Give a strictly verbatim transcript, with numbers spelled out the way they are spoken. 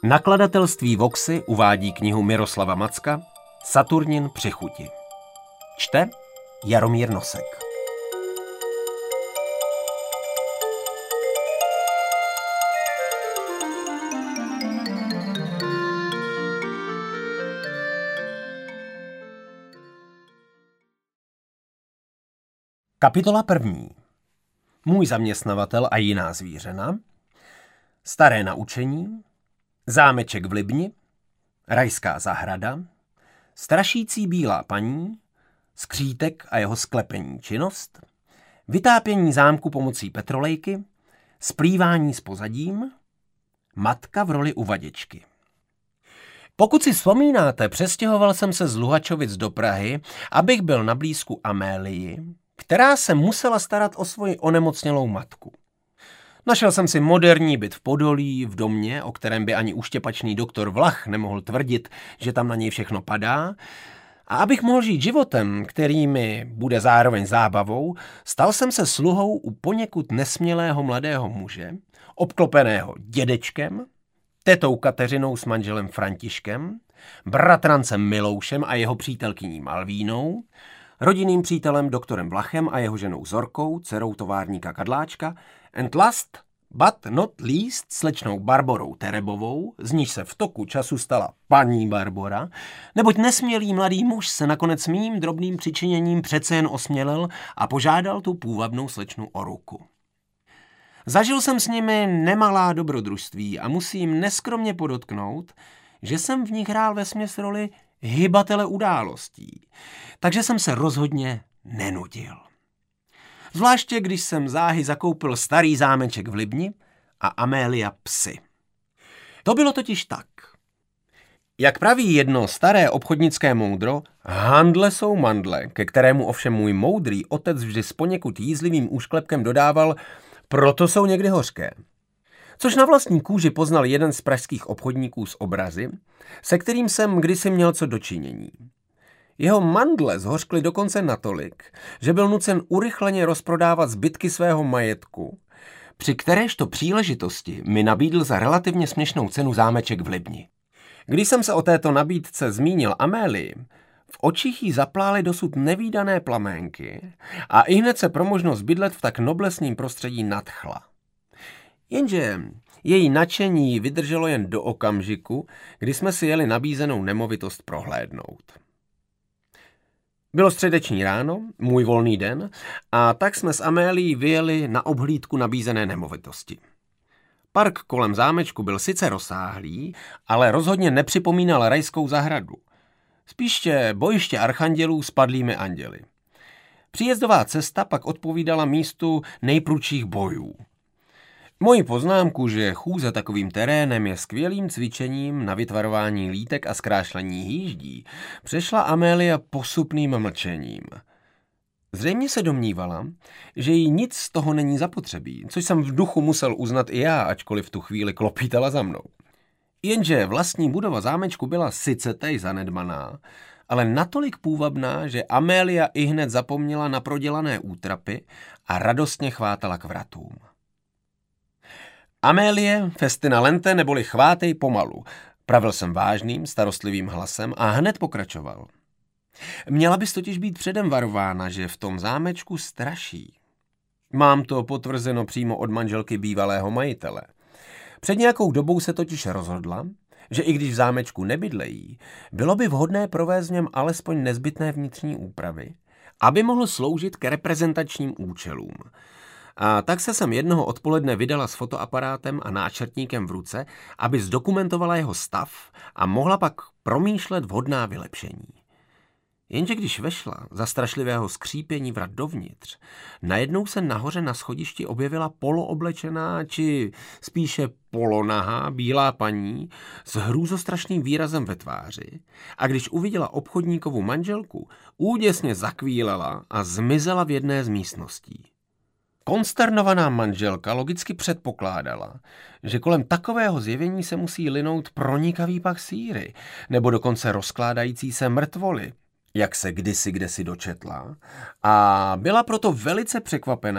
Nakladatelství Voxy uvádí knihu Miroslava Macka Saturnin při chuti. Čte Jaromír Nosek. Kapitola první. Můj zaměstnavatel a jiná zvířena, staré naučení, zámeček v Libni, rajská zahrada, strašící bílá paní, skřítek a jeho sklepení činnost, vytápění zámku pomocí petrolejky, splývání s pozadím, matka v roli uvaděčky. Pokud si vzpomínáte, přestěhoval jsem se z Luhačovic do Prahy, abych byl na blízku Amélii, která se musela starat o svoji onemocnělou matku. Našel jsem si moderní byt v Podolí, v domě, o kterém by ani uštěpačný doktor Vlach nemohl tvrdit, že tam na něj všechno padá. A abych mohl žít životem, který mi bude zároveň zábavou, stal jsem se sluhou u poněkud nesmělého mladého muže, obklopeného dědečkem, tetou Kateřinou s manželem Františkem, bratrancem Miloušem a jeho přítelkyní Malvínou, rodinným přítelem doktorem Vlachem a jeho ženou Zorkou, dcerou továrníka Kadláčka, and last but not least slečnou Barborou Terebovou, z níž se v toku času stala paní Barbora, neboť nesmělý mladý muž se nakonec mým drobným přičiněním přece jen osmělil a požádal tu půvabnou slečnu o ruku. Zažil jsem s nimi nemalá dobrodružství a musím neskromně podotknout, že jsem v nich hrál vesměs roli hybatele událostí, takže jsem se rozhodně nenudil. Zvláště když jsem záhy zakoupil starý zámeček v Libni a Amélia psy. To bylo totiž tak. Jak praví jedno staré obchodnické moudro, handle jsou mandle, ke kterému ovšem můj moudrý otec vždy s poněkud jízlivým úšklepkem dodával, proto jsou někdy hořké. Což na vlastní kůži poznal jeden z pražských obchodníků s obrazy, se kterým jsem kdysi měl co dočinění. Jeho mandle zhořkly dokonce natolik, že byl nucen urychleně rozprodávat zbytky svého majetku, při kteréžto příležitosti mi nabídl za relativně směšnou cenu zámeček v Libni. Když jsem se o této nabídce zmínil Amélii, v očích jí zaplály dosud nevídané plaménky a ihned se pro možnost bydlet v tak noblesním prostředí nadchla. Jenže její nadšení vydrželo jen do okamžiku, kdy jsme si jeli nabízenou nemovitost prohlédnout. Bylo středeční ráno, můj volný den, a tak jsme s Amélií vyjeli na obhlídku nabízené nemovitosti. Park kolem zámečku byl sice rozsáhlý, ale rozhodně nepřipomínal rajskou zahradu. Spíše bojiště archandělů s padlými anděli. Příjezdová cesta pak odpovídala místu nejprudších bojů. Moji poznámku, že chůze takovým terénem je skvělým cvičením na vytvarování lítek a zkrášlení hýždí, přešla Amélia posupným mlčením. Zřejmě se domnívala, že jí nic z toho není zapotřebí, což jsem v duchu musel uznat i já, ačkoliv v tu chvíli klopítala za mnou. Jenže vlastní budova zámečku byla sice tej zanedbaná, ale natolik půvabná, že Amélia ihned zapomněla na prodělané útrapy a radostně chvátala k vratům. Amélie, festina lente, neboli chvátej pomalu, pravil jsem vážným, starostlivým hlasem a hned pokračoval. Měla bys totiž být předem varována, že v tom zámečku straší. Mám to potvrzeno přímo od manželky bývalého majitele. Před nějakou dobou se totiž rozhodla, že i když v zámečku nebydlejí, bylo by vhodné provést v něm alespoň nezbytné vnitřní úpravy, aby mohl sloužit k reprezentačním účelům. A tak se sem jednoho odpoledne vydala s fotoaparátem a náčrtníkem v ruce, aby zdokumentovala jeho stav a mohla pak promýšlet vhodná vylepšení. Jenže když vešla za strašlivého skřípění vrat dovnitř, najednou se nahoře na schodišti objevila polooblečená, či spíše polonahá bílá paní s hrůzostrašným výrazem ve tváři a když uviděla obchodníkovu manželku, úděsně zakvílela a zmizela v jedné z místností. Konsternovaná manželka logicky předpokládala, že kolem takového zjevení se musí linout pronikavý pach síry, nebo dokonce rozkládající se mrtvoly, jak se kdysi kdesi dočetla, a byla proto velice překvapená,